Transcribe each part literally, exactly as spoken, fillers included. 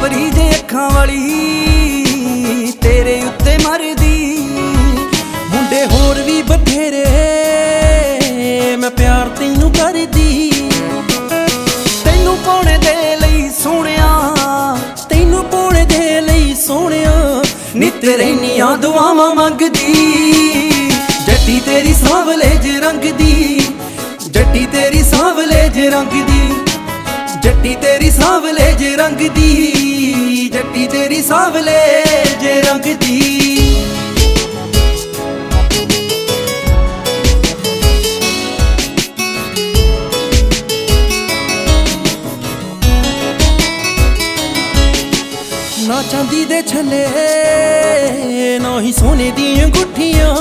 बावरी जे अखां वाली तेरे उत्ते मरदी। मुंडे होर भी बथेरे मैं प्यार तैनू करदी। तैनू पाने दे लई सोहणिया तैनू पाने दे लई सोहणिया नित रैनियां दुआवां मंगदी। जट्टी तेरी सांवले जे रंग दी, जट्टी तेरी सांवले जे रंग दी, जट्टी तेरी सांवले जे रंग दी, जट्टी तेरी सांवले जे रंग दी। ना चांदी दे छल्ले ना ही सोने दियां गुठियां,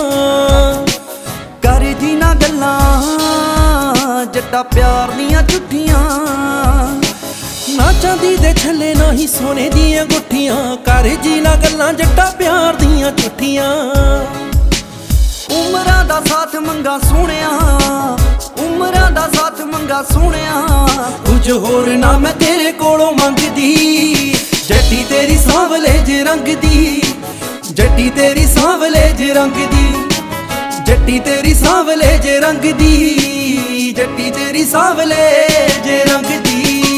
करदी ना गल्लां जट्टा प्यार दियां झूठियां। ना चांदी दे छल्ले ना ही सोने दियां गुठियां, कर जी ना गल्लां जट्टा प्यार दियां झूठियां। उमरां दा साथ मंगा सोहणिया, उमरां दा साथ मंगा सोहणिया, कुछ होर ना मैं तेरे कोलों मंगदी। जट्टी तेरी सांवले जे रंग दी, जट्टी तेरी सांवले जे रंग दी, जट्टी तेरी सांवले जे रंग दी, जट्टी तेरी सांवले जे रंग दी।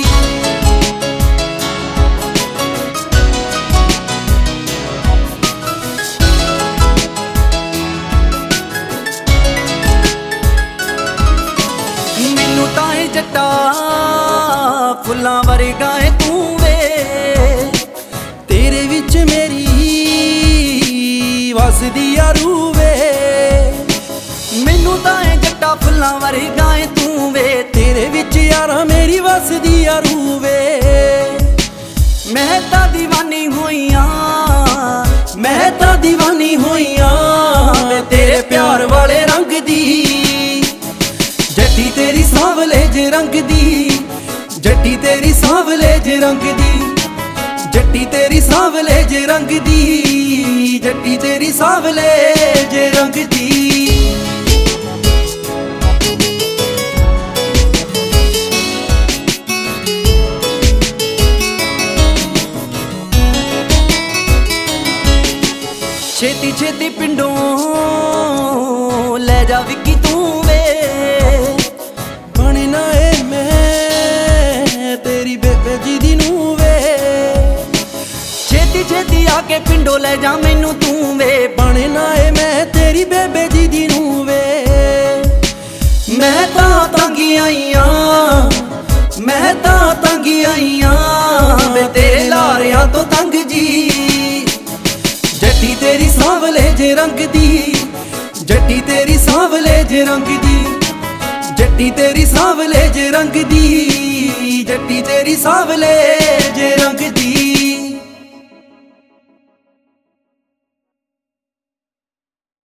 मैनू ताए जट्टा फुल्लां वर्गा है तू वे, तेरे विच मेरी वसदी यारू वे। मैनू ताए जट्टा फुल्लां वर्गा है तू वे, तेरे विच यारा मेरी वसदी यारू वे। मैं तां दीवानी होईयां, मैं तां दीवानी होईयां तेरे प्यार वाले रंग दी। जट्टी तेरी सांवले जे रंग दी, जट्टी तेरी सांवले जे रंग दी, जट्टी तेरी सांवले जे रंग दी, जट्टी तेरी सांवले जे रंग दी। छेती छेती पिंडों ले जा विक्की तू वे, बने ना ए मैं तेरी बेबे जी दी नू वे। छेती छेती आके पिंडों ले जा मैनू तू वे, बने ना ए मैं तेरी बेबे जी दी नू वे। मैं तां तंगी आईयां, मैं तां तंगी आईयां मैं तेरे लारियां तो तंग जी। जट्टी तेरी सांवले जे रंग दी, जट्टी तेरी सांवले जे रंग दी, जट्टी तेरी सांवले जे रंग दी, जट्टी तेरी सांवले